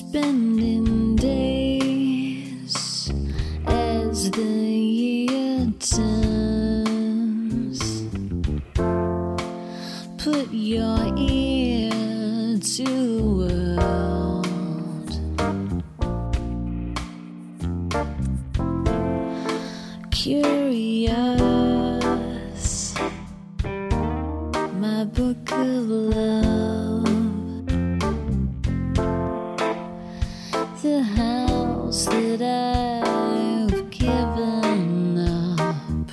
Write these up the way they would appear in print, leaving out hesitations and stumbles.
spending days as the year turns. Put your ear to the world. Curious, my book of love. The house that I've given up.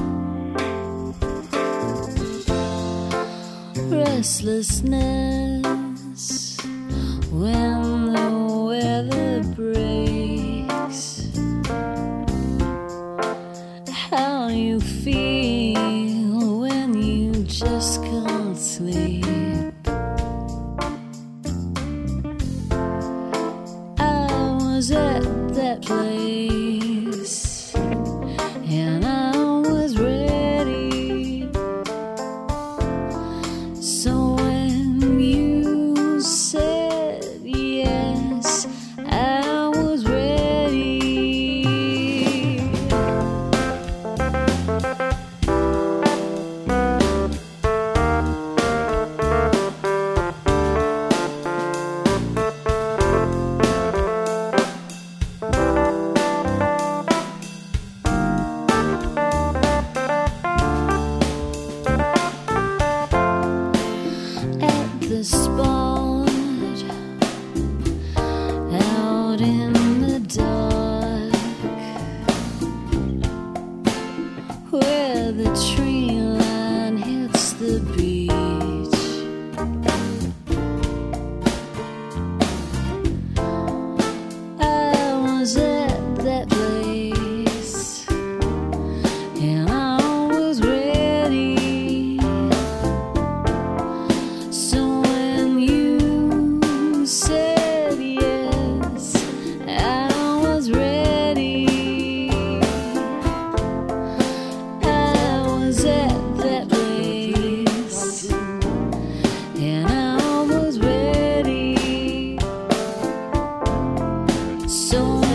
Restlessness when the weather breaks. How you feel when you just can't sleep. At that place, and I was ready. So when you said yes, I was ready. The spot out in the dark, where the tree line hits the beach. I was at that place, and I was ready. So said yes, I was ready. I was at that place, and I was ready. So